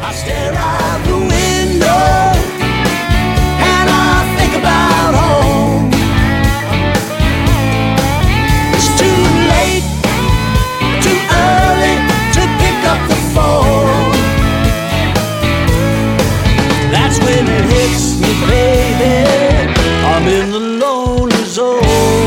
I stare out the window and I think about home. It's too late, too early to pick up the phone. That's when it hits me, baby, I'm in the lonely zone.